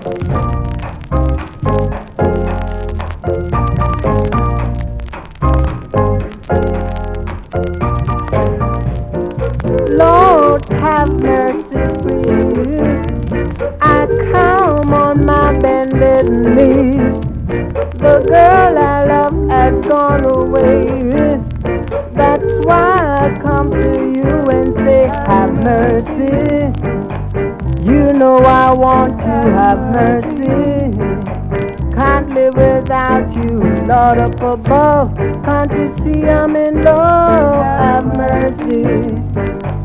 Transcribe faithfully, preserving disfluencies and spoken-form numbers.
Lord, have mercy, please. I come on my bended knees. The girl I love has gone away. That's why I come to you and say, have mercy. You know I want to have mercy. Can't live without you, Lord up above. Can't you see I'm in love? Have mercy.